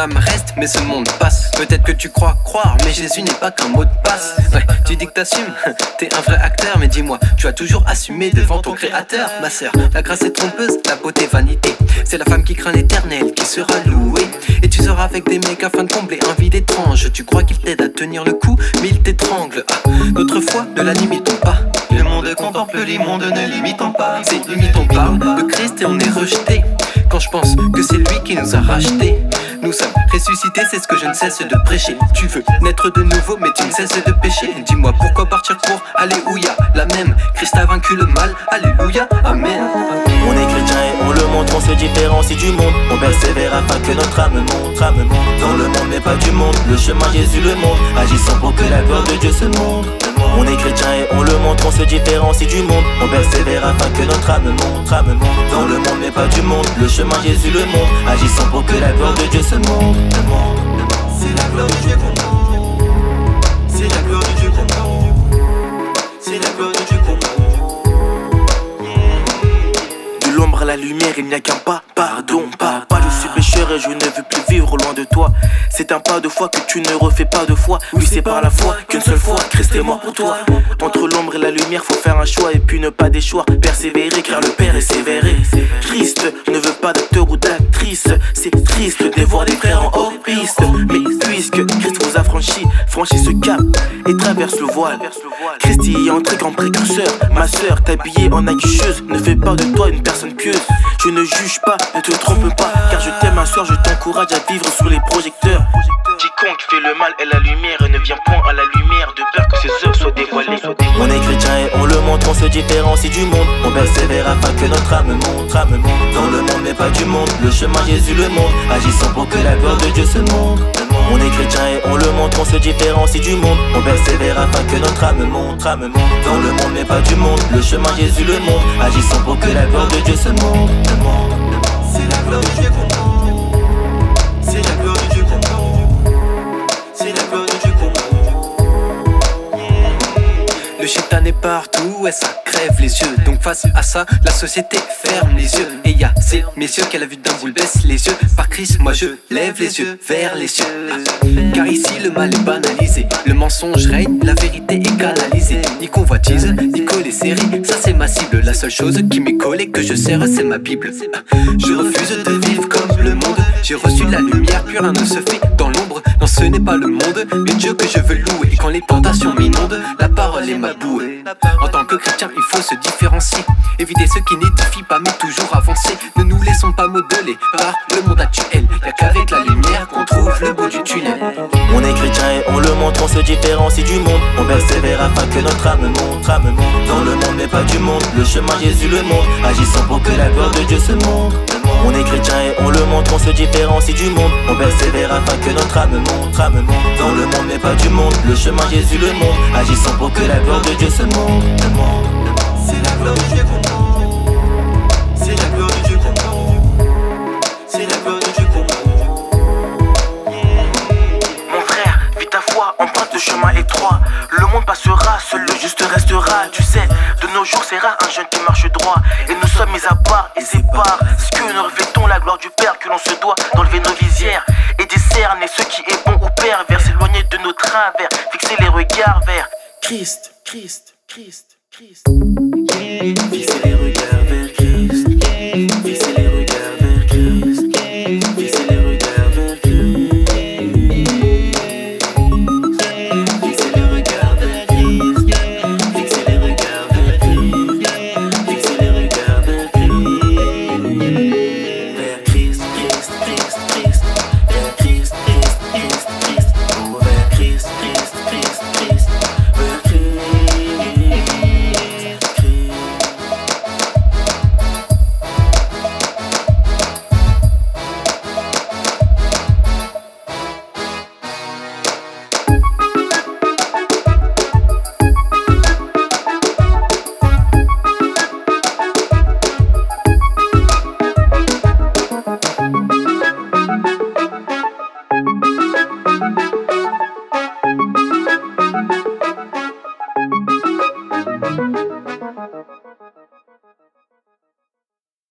âme reste, mais ce monde passe. Peut-être que tu crois croire, mais Jésus n'est pas qu'un mot de passe. Ouais, tu dis que t'assumes, t'es un vrai acteur, mais dis-moi, tu as toujours assumé devant ton créateur. Ma sœur, la grâce est trompeuse, la beauté vanité. C'est la femme qui craint l'éternel qui sera louée. Et tu seras avec des mecs afin de combler un vide étrange. Tu crois qu'il t'aide à tenir le coup, mais il t'étrangle. Ah, notre foi, ne la limitons pas. Le monde contemple l'immonde, ne limitons pas. C'est limite, on parle de Christ et on est rejeté. Quand je pense que c'est lui qui nous a rachetés. Nous sommes ressuscités, c'est ce que je ne cesse de prêcher. Tu veux naître de nouveau, mais tu ne cesses de pécher. Dis-moi pourquoi partir pour Alléluia. La même, Christ a vaincu le mal, Alléluia, Amen. On est chrétien et on le montre, on se différencie du monde. On persévère afin que notre âme monte. Dans le monde mais pas du monde, le chemin Jésus le montre. Agissant pour que la gloire de Dieu se montre. On est chrétien et on le montre, on se différencie du monde. On persévère afin que notre âme monte. Dans le monde mais pas du monde, le chemin Jésus le montre. Agissant pour que la gloire de Dieu se montre. C'est la gloire de Dieu qu'on montre. C'est la gloire de Dieu qu'on montre. C'est la gloire de Dieu qu'on montre. De l'ombre à la lumière, il n'y a qu'un pas. Pardon, papa, je suis pécheur et je ne veux plus vivre loin de toi. C'est un pas de foi que tu ne refais pas de fois. Oui, c'est par la foi qu'une seule fois, Christ est mort pour toi. Entre l'ombre et la lumière, faut faire un choix et puis ne pas déchoir. Persévérer car le Père est sévère. Christ ne veut pas d'acteur ou d'actrice. C'est triste de voir des frères en hors piste. Mais puisque Christ vous a franchi ce cap et traverse le voile. Christ y est entré comme précurseur. Ma sœur, t'habillée en accoucheuse, ne fais pas de toi une personne pieuse. Je ne juge pas, ne te trompe pas, car je t'aime ma soeur, je t'encourage à vivre sous les projecteurs. Quiconque fait le mal est la lumière et ne vient point à la lumière de peur que ses œuvres soient dévoilées. On est chrétien et on le montre, on se différencie du monde. On persévère afin que notre âme monte. Dans le monde mais pas du monde, le chemin Jésus le montre. Agissant pour que la gloire de Dieu se montre. On est chrétien et on le montre, on se différencie du monde. On persévère afin que notre âme monte. Dans le monde mais pas du monde, le chemin Jésus le montre. Agissant pour que la gloire de Dieu se montre. C'est la gloire de Dieu qu'on montre. C'est la gloire de Dieu qu'on montre. C'est la gloire de Dieu qu'on montre. Le chétan est partout et ça crève les yeux. Donc face à ça, la société ferme les yeux. Et y'a ces messieurs qu'elle a vu d'un boule baisse les yeux. Par Christ, moi je lève les yeux vers les cieux. Car ici le mal est banalisé, le mensonge règne, la vérité est canalisée. Ni convoitise, ni coller série, ça c'est ma cible. La seule chose qui m'est collée, que je sers, c'est ma Bible. Je refuse de vivre comme le monde. J'ai reçu la lumière, plus rien ne se fait dans l'ombre. Non, ce n'est pas le monde, mais Dieu que je veux louer. Et quand les tentations m'inondent, la parole est ma bouée. En tant que chrétien, il faut se différencier. Éviter ceux qui n'édifient pas, mais toujours avancer. Ne nous laissons pas modeler par le monde actuel. Y'a qu'avec la lumière qu'on trouve le bout du tunnel. On est chrétien et on le montre, on se différencie du monde. On persévère afin que notre âme monte. Dans le monde mais pas du monde, le chemin Jésus le montre. Agissant pour que la gloire de Dieu se montre. On est chrétien et on le montre, on se différencie du monde. On persévère afin que notre âme monte. Dans le monde mais pas du monde, le chemin Jésus le montre. Agissant pour que la gloire de Dieu se montre. C'est la gloire de Dieu qu'on montre. C'est la gloire de Dieu qu'on montre. C'est la gloire de Dieu qu'on montre. Mon frère, vis ta foi, emprunte le chemin étroit. Le monde passera, seul le juste restera. Tu sais, de nos jours c'est rare un jeune qui marche droit. Et nous sommes mis à part et séparés. Ce que nous revêtons la gloire du Père, que l'on se doit d'enlever nos visières et discerner ce qui est bon ou pervers. S'éloigner de nos travers, fixer les regards vers Christ. Fixer les regards vers Christ. Fixer les regards vers Christ. Fixer les regards vers Christ. Fixer les regards vers Christ. Fixer les regards vers Christ. Fixer les regards vers Christ. Vers Christ, Christ, Christ, Christ. Vers Christ, Christ, Christ, Christ. Oh, vers Christ, Christ, Christ, Christ. Vers Christ. Thank you.